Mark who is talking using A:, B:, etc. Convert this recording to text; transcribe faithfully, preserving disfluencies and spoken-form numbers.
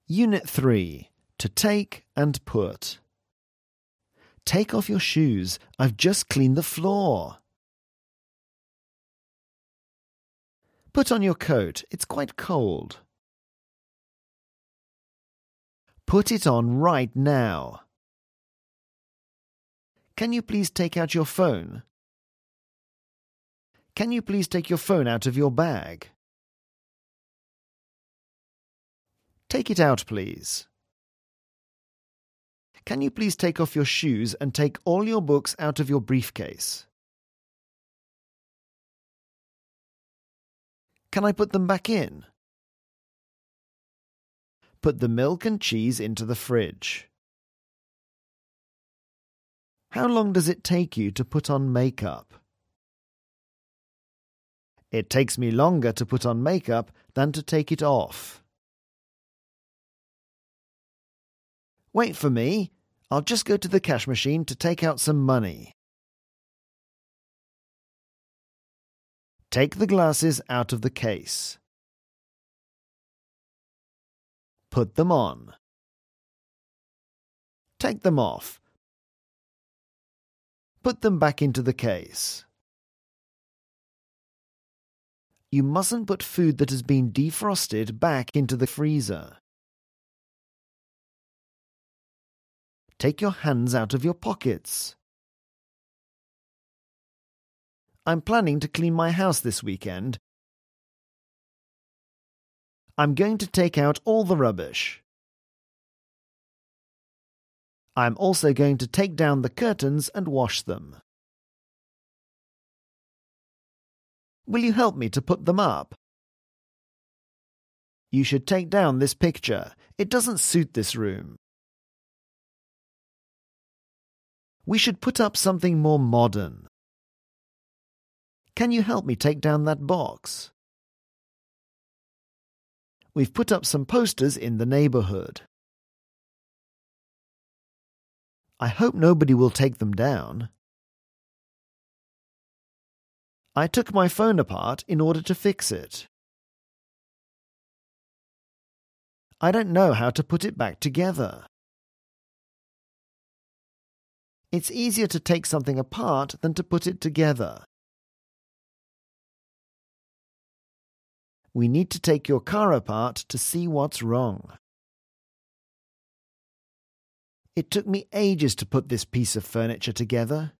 A: Unit three. To take and put. Take off your shoes. I've just cleaned the floor. Put on your coat. It's quite cold. Put it on right now. Can you please take out your phone? Can you please take your phone out of your bag? Take it out, please. Can you please take off your shoes and take all your books out of your briefcase? Can I put them back in? Put the milk and cheese into the fridge. How long does it take you to put on makeup? It takes me longer to put on makeup than to take it off. Wait for me. I'll just go to the cash machine to take out some money. Take the glasses out of the case. Put them on. Take them off. Put them back into the case. You mustn't put food that has been defrosted back into the freezer. Take your hands out of your pockets. I'm planning to clean my house this weekend. I'm going to take out all the rubbish. I'm also going to take down the curtains and wash them. Will you help me to put them up? You should take down this picture. It doesn't suit this room. We should put up something more modern. Can you help me take down that box? We've put up some posters in the neighborhood. I hope nobody will take them down. I took my phone apart in order to fix it. I don't know how to put it back together. It's easier to take something apart than to put it together. We need to take your car apart to see what's wrong. It took me ages to put this piece of furniture together.